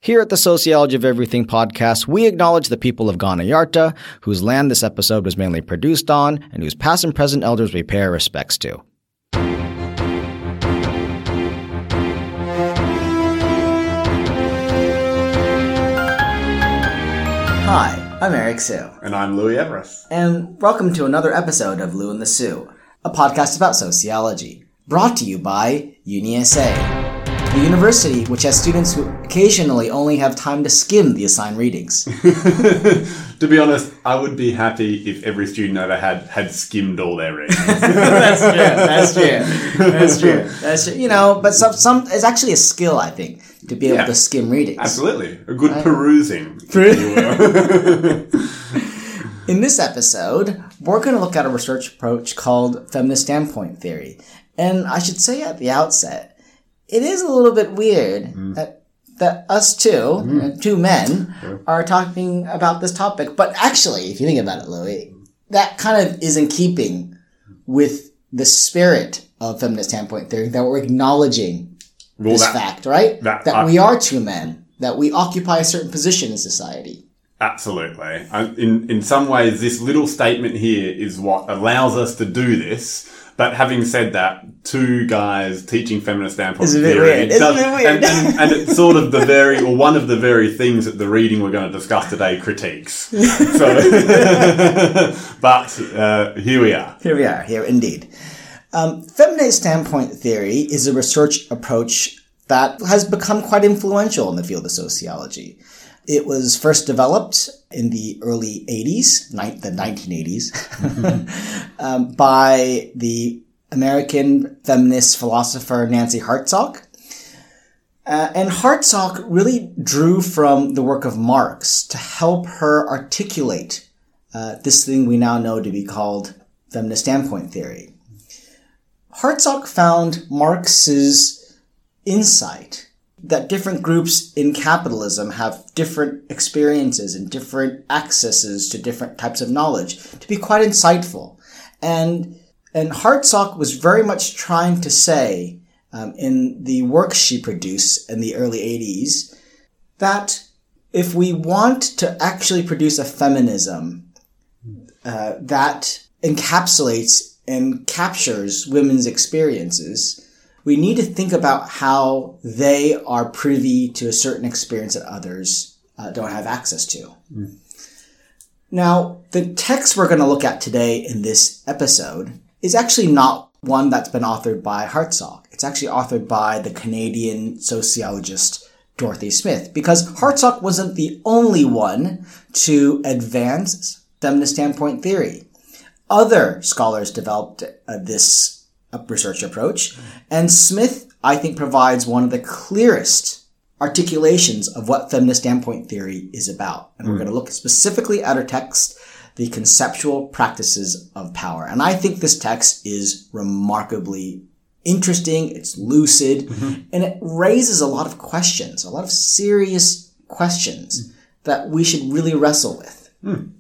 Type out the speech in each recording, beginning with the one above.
Here at the Sociology of Everything podcast, we acknowledge the people of Ghana Yarta, whose land this episode was mainly produced on, and whose past and present elders we pay our respects to. Hi, I'm Eric Sue. And I'm Louis Everest. And welcome to another episode of Lou and the Sue, a podcast about sociology, brought to you by UniSA, the university which has students who occasionally only have time to skim the assigned readings. To be honest, I would be happy if every student ever had skimmed all their readings. That's true. You know, but some it's actually a skill, I think, to be able to skim readings. Absolutely. A good perusing, if you will. In this episode, we're going to look at a research approach called feminist standpoint theory. And I should say at the outset, it is a little bit weird that us two men, are talking about this topic. But actually, if you think about it, Louis, that kind of is in keeping with the spirit of feminist standpoint theory, that we're acknowledging this fact, right? That we are two men, that we occupy a certain position in society. Absolutely. In some ways, this little statement here is what allows us to do this. But having said that, two guys teaching feminist standpoint theory, and it's sort of one of the very things that the reading we're going to discuss today critiques. But here we are. Here indeed. Feminist standpoint theory is a research approach that has become quite influential in the field of sociology. It was first developed in the early 80s, the 1980s, by the American feminist philosopher Nancy Hartsock. And Hartsock really drew from the work of Marx to help her articulate this thing we now know to be called feminist standpoint theory. Hartsock found Marx's insight that different groups in capitalism have different experiences and different accesses to different types of knowledge to be quite insightful. And Hartsock was very much trying to say, in the work she produced in the early 80s, that if we want to actually produce a feminism that encapsulates and captures women's experiences, we need to think about how they are privy to a certain experience that others don't have access to. Now, the text we're going to look at today in this episode is actually not one that's been authored by Hartsock. It's actually authored by the Canadian sociologist Dorothy Smith, because Hartsock wasn't the only one to advance feminist standpoint theory. Other scholars developed this research approach, and Smith, I think, provides one of the clearest articulations of what feminist standpoint theory is about. And we're going to look specifically at her text, The Conceptual Practices of Power. And I think this text is remarkably interesting, it's lucid, and it raises a lot of questions, a lot of serious questions that we should really wrestle with.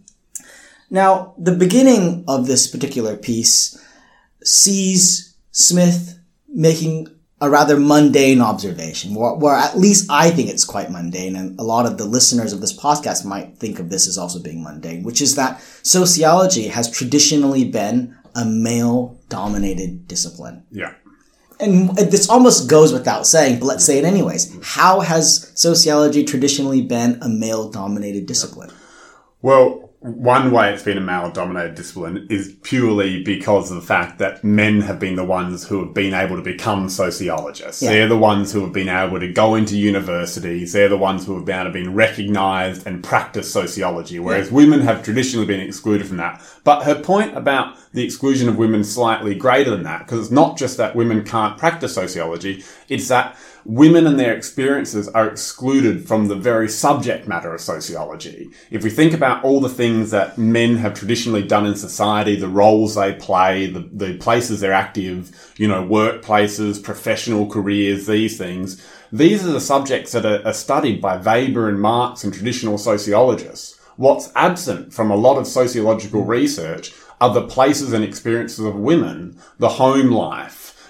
Now, the beginning of this particular piece sees Smith making a rather mundane observation, where at least I think it's quite mundane, and a lot of the listeners of this podcast might think of this as also being mundane, which is that sociology has traditionally been a male-dominated discipline. Yeah. And this almost goes without saying, but let's say it anyways. How has sociology traditionally been a male-dominated discipline? Well, one way it's been a male-dominated discipline is purely because of the fact that men have been the ones who have been able to become sociologists. Yeah. They're the ones who have been able to go into universities. They're the ones who have been recognised and practice sociology, whereas women have traditionally been excluded from that. But her point about the exclusion of women is slightly greater than that, because it's not just that women can't practice sociology, it's that women and their experiences are excluded from the very subject matter of sociology. If we think about all the things that men have traditionally done in society, the roles they play, the places they're active, workplaces, professional careers, these things, these are the subjects that are studied by Weber and Marx and traditional sociologists. What's absent from a lot of sociological research are the places and experiences of women, the home life,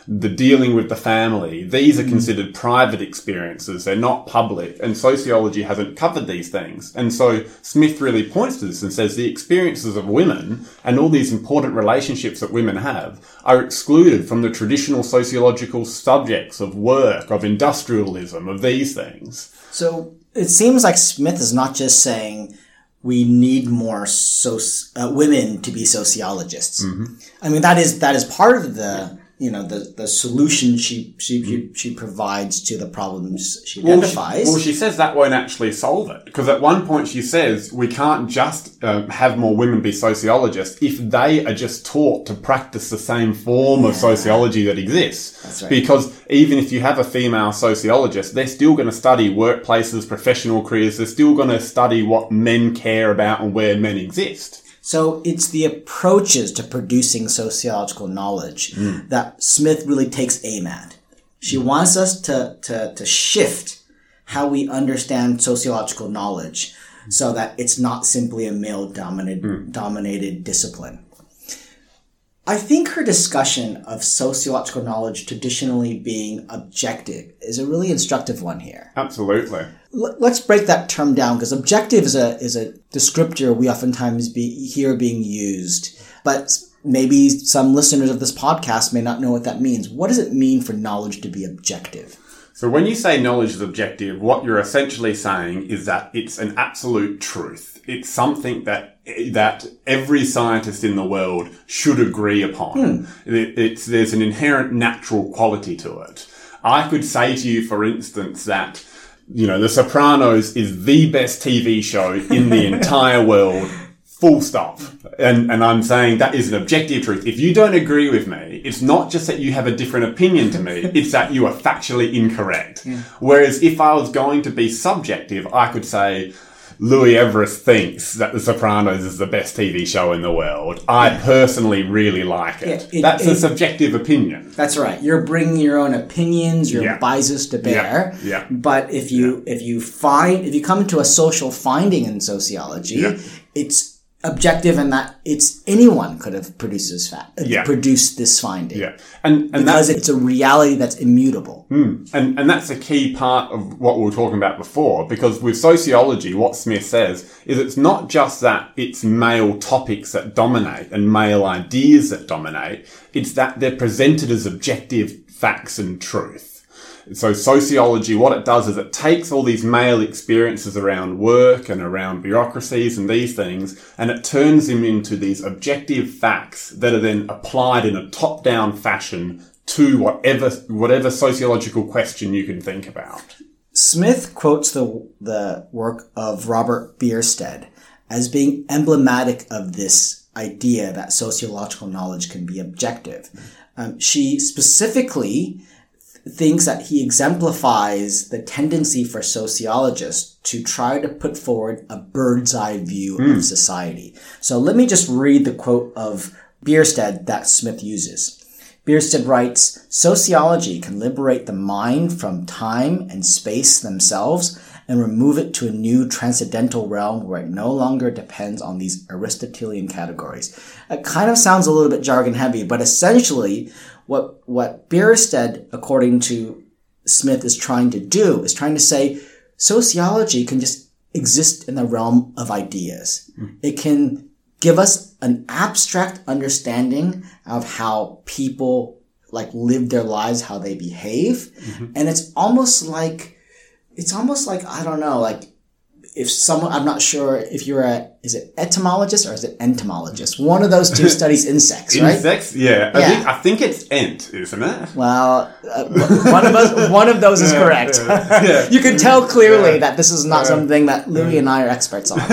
the dealing with the family, these are considered private experiences. They're not public. And sociology hasn't covered these things. And so Smith really points to this and says the experiences of women and all these important relationships that women have are excluded from the traditional sociological subjects of work, of industrialism, of these things. So it seems like Smith is not just saying we need more women to be sociologists. I mean, that is part of the the solution she provides to the problems she identifies. Well, she says that won't actually solve it, because at one point she says we can't just have more women be sociologists if they are just taught to practice the same form of sociology that exists. That's right. Because even if you have a female sociologist, they're still going to study workplaces, professional careers. They're still going to study what men care about and where men exist. So it's the approaches to producing sociological knowledge that Smith really takes aim at. She wants us to shift how we understand sociological knowledge so that it's not simply a male-dominated discipline. I think her discussion of sociological knowledge traditionally being objective is a really instructive one here. Absolutely. Let's break that term down, because objective is a descriptor we oftentimes hear being used, but maybe some listeners of this podcast may not know what that means. What does it mean for knowledge to be objective? So when you say knowledge is objective, what you're essentially saying is that it's an absolute truth. It's something that every scientist in the world should agree upon. There's an inherent natural quality to it. I could say to you, for instance, that The Sopranos is the best TV show in the entire world, full stop. And I'm saying that is an objective truth. If you don't agree with me, it's not just that you have a different opinion to me, it's that you are factually incorrect. Whereas if I was going to be subjective, I could say, Louis Everest thinks that The Sopranos is the best TV show in the world. I personally really like it. That's a subjective opinion. That's right. You're bringing your own opinions, your biases to bear. But if you come to a social finding in sociology, it's objective in that anyone could have produced this finding. And because it's a reality that's immutable. And that's a key part of what we were talking about before, because with sociology, what Smith says is it's not just that it's male topics that dominate and male ideas that dominate, it's that they're presented as objective facts and truth. So sociology, what it does is it takes all these male experiences around work and around bureaucracies and these things, and it turns them into these objective facts that are then applied in a top-down fashion to whatever sociological question you can think about. Smith quotes the work of Robert Bierstead as being emblematic of this idea that sociological knowledge can be objective. She specifically thinks that he exemplifies the tendency for sociologists to try to put forward a bird's eye view of society. So let me just read the quote of Bierstead that Smith uses. Bierstead writes, "Sociology can liberate the mind from time and space themselves and remove it to a new transcendental realm where it no longer depends on these Aristotelian categories." It kind of sounds a little bit jargon heavy, but essentially what Bierstead, according to Smith, is trying to do is trying to say sociology can just exist in the realm of ideas. It can give us an abstract understanding of how people live their lives, how they behave. And it's almost like, I don't know, if someone, I'm not sure if you're is it etymologist or is it entomologist? One of those two studies insects, right? Insects? Yeah. I think it's ent, isn't it? Well, one of those is correct. You can tell clearly that this is not something that Louis and I are experts on.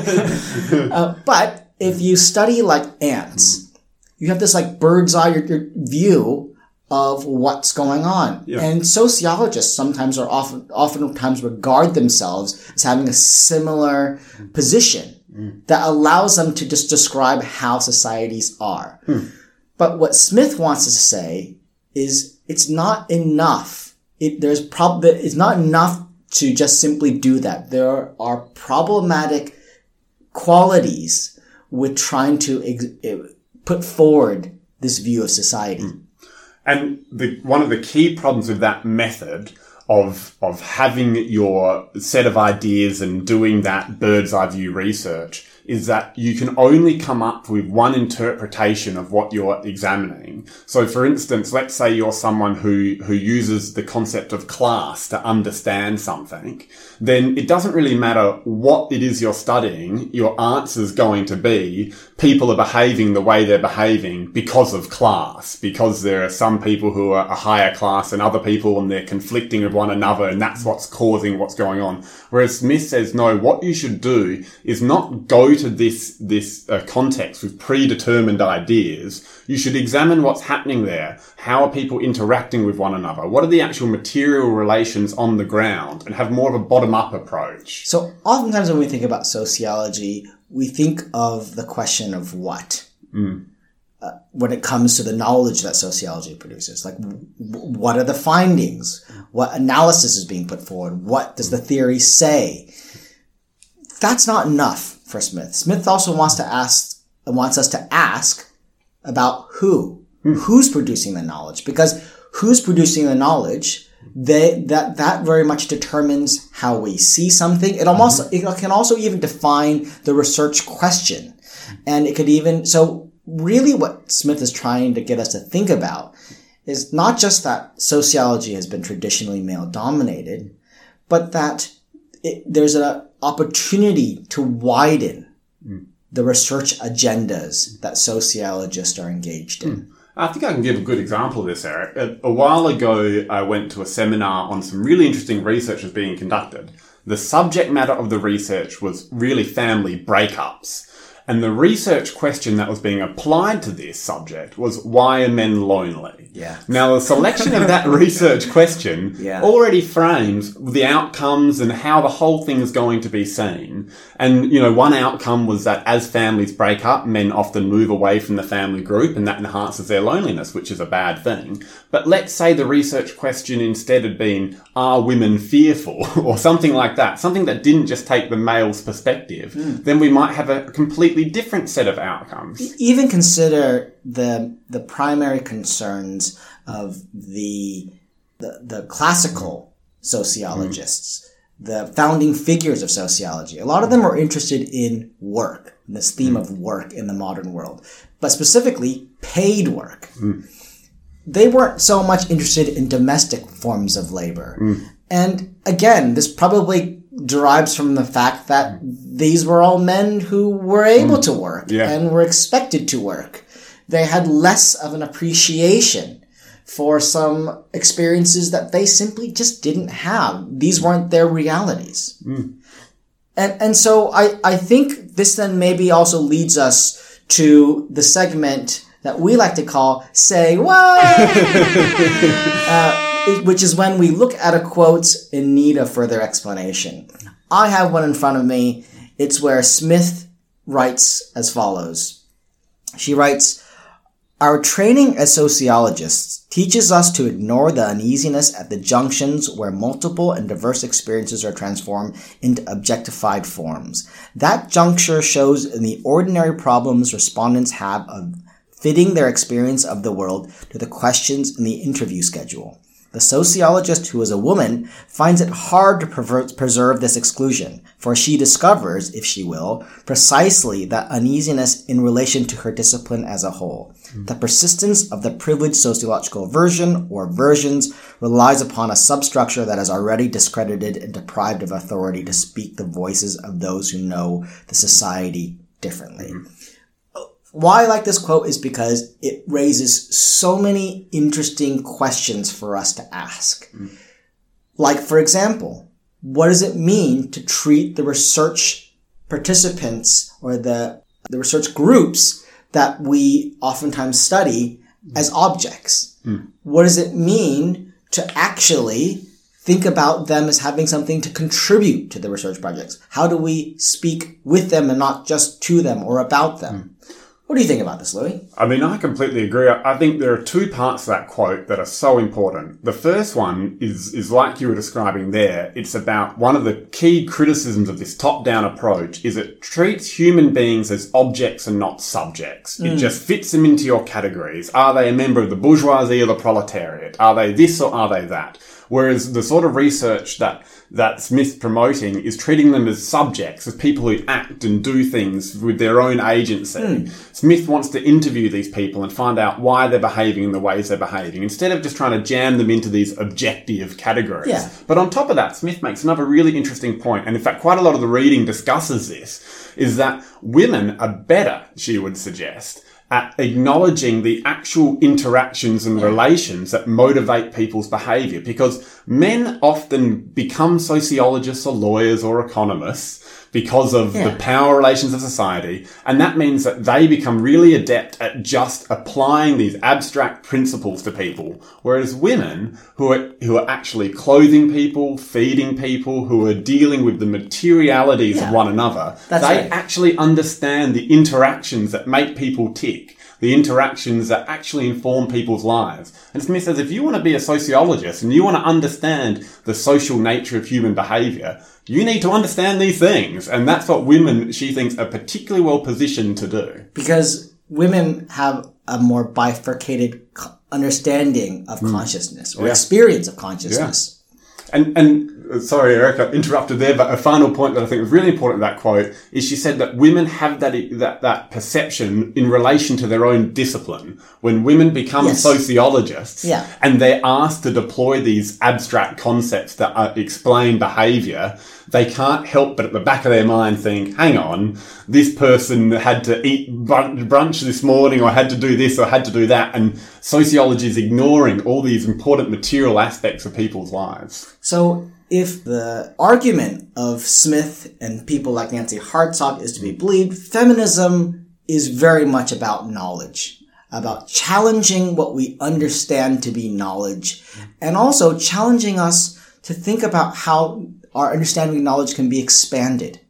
But if you study ants, you have this bird's eye view of what's going on. And sociologists sometimes oftentimes regard themselves as having a similar position that allows them to just describe how societies are. But what Smith wants us to say is it's not enough. It's not enough to just simply do that. There are problematic qualities with trying to put forward this view of society. And one of the key problems with that method of having your set of ideas and doing that bird's eye view research is that you can only come up with one interpretation of what you're examining. So for instance, let's say you're someone who uses the concept of class to understand something, then it doesn't really matter what it is you're studying, your answer's going to be people are behaving the way they're behaving because of class, because there are some people who are a higher class than other people and they're conflicting with one another and that's what's causing what's going on. Whereas Smith says, no, what you should do is not go to this context with predetermined ideas. You should examine what's happening there. How are people interacting with one another? What are the actual material relations on the ground? And have more of a bottom-up approach. So oftentimes when we think about sociology, we think of the question of what? When it comes to the knowledge that sociology produces. Like, what are the findings? What analysis is being put forward? What does the theory say? That's not enough for Smith. Smith also wants us to ask about who's producing the knowledge, because who's producing the knowledge, that very much determines how we see something. It can also even define the research question, and it could even so. Really, what Smith is trying to get us to think about is not just that sociology has been traditionally male-dominated, but that there's an opportunity to widen the research agendas that sociologists are engaged in. I think I can give a good example of this, Eric. A while ago, I went to a seminar on some really interesting research that's being conducted. The subject matter of the research was really family breakups. And the research question that was being applied to this subject was, why are men lonely? Yeah. Now, the selection of that research question already frames the outcomes and how the whole thing is going to be seen. And, one outcome was that as families break up, men often move away from the family group, and that enhances their loneliness, which is a bad thing. But let's say the research question instead had been, are women fearful? Or something like that. Something that didn't just take the male's perspective. Then we might have a completely different set of outcomes. Even consider the primary concerns of the classical sociologists, the founding figures of sociology. A lot of them are interested in work, this theme of work in the modern world, but specifically paid work. They weren't so much interested in domestic forms of labor. And again, this probably derives from the fact that these were all men who were able to work and were expected to work. They had less of an appreciation for some experiences that they simply just didn't have. These weren't their realities. And so I think this then maybe also leads us to the segment that we like to call Say What? Which is when we look at a quote in need of further explanation. I have one in front of me. It's where Smith writes as follows. She writes, "Our training as sociologists teaches us to ignore the uneasiness at the junctions where multiple and diverse experiences are transformed into objectified forms. That juncture shows in the ordinary problems respondents have of fitting their experience of the world to the questions in the interview schedule. The sociologist who is a woman finds it hard to preserve this exclusion, for she discovers, if she will, precisely that uneasiness in relation to her discipline as a whole. The persistence of the privileged sociological version or versions relies upon a substructure that is already discredited and deprived of authority to speak the voices of those who know the society differently." Why I like this quote is because it raises so many interesting questions for us to ask. Like, for example, what does it mean to treat the research participants or the research groups that we oftentimes study as objects? What does it mean to actually think about them as having something to contribute to the research projects? How do we speak with them and not just to them or about them? What do you think about this, Louis? I mean, I completely agree. I think there are two parts to that quote that are so important. The first one is like you were describing there. It's about one of the key criticisms of this top-down approach is it treats human beings as objects and not subjects. It just fits them into your categories. Are they a member of the bourgeoisie or the proletariat? Are they this or are they that? Whereas the sort of research that Smith's promoting is treating them as subjects, as people who act and do things with their own agency. Smith wants to interview these people and find out why they're behaving in the ways they're behaving, instead of just trying to jam them into these objective categories. Yeah. But on top of that, Smith makes another really interesting point, and in fact quite a lot of the reading discusses this, is that women are better, she would suggest, at acknowledging the actual interactions and relations that motivate people's behaviour. Because men often become sociologists or lawyers or economists because of the power relations of society. And that means that they become really adept at just applying these abstract principles to people. Whereas women who are actually clothing people, feeding people, who are dealing with the materialities of one another, actually understand the interactions that make people tick. The interactions that actually inform people's lives. And Smith says, if you want to be a sociologist and you want to understand the social nature of human behaviour, you need to understand these things. And that's what women, she thinks, are particularly well positioned to do. Because women have a more bifurcated understanding of consciousness or experience of consciousness. And sorry, Eric, I interrupted there, but a final point that I think was really important in that quote is she said that women have that perception in relation to their own discipline. When women become sociologists and they're asked to deploy these abstract concepts that explain behaviour, they can't help but at the back of their mind think, hang on, this person had to eat brunch this morning or had to do this or had to do that. And sociology is ignoring all these important material aspects of people's lives. So if the argument of Smith and people like Nancy Hartsock is to be believed, feminism is very much about knowledge, about challenging what we understand to be knowledge, and also challenging us to think about how our understanding of knowledge can be expanded,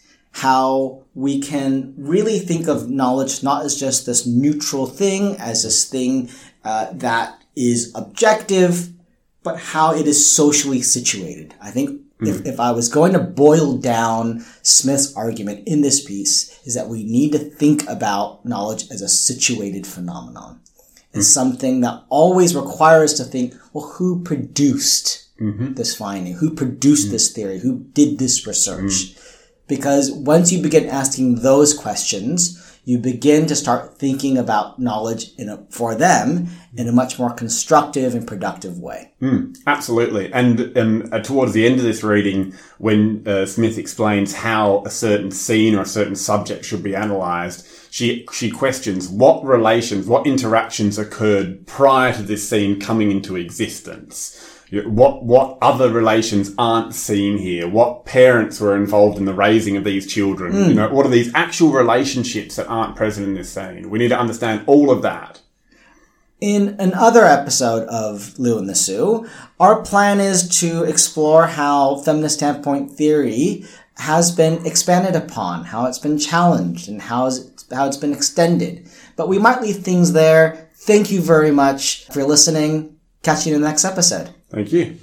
how we can really think of knowledge not as just this neutral thing, as this thing that is objective, but how it is socially situated. I think if I was going to boil down Smith's argument in this piece, is that we need to think about knowledge as a situated phenomenon. It's something that always requires to think, well, who produced this finding? Who produced this theory? Who did this research? Because once you begin asking those questions, you begin to start thinking about knowledge for them in a much more constructive and productive way. Absolutely. And towards the end of this reading, when Smith explains how a certain scene or a certain subject should be analysed, she questions what relations, what interactions occurred prior to this scene coming into existence. What other relations aren't seen here? What parents were involved in the raising of these children? What are these actual relationships that aren't present in this scene? We need to understand all of that. In another episode of Lou and the Sioux, our plan is to explore how feminist standpoint theory has been expanded upon, how it's been challenged, and how it's been extended. But we might leave things there. Thank you very much for listening. Catch you in the next episode. Thank you.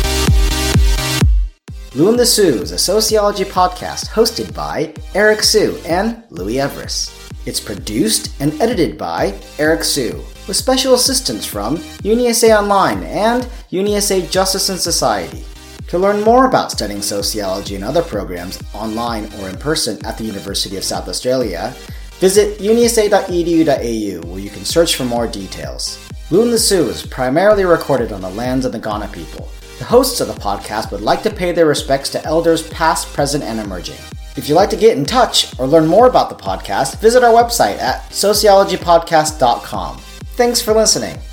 Lou and the Sioux is a sociology podcast hosted by Eric Sioux and Louis Everest. It's produced and edited by Eric Sioux, with special assistance from UniSA Online and UniSA Justice and Society. To learn more about studying sociology and other programs online or in person at the University of South Australia, visit unisa.edu.au, where you can search for more details. Lou and the Sioux is primarily recorded on the lands of the Kaurna people. The hosts of the podcast would like to pay their respects to elders past, present, and emerging. If you'd like to get in touch or learn more about the podcast, visit our website at sociologypodcast.com. Thanks for listening.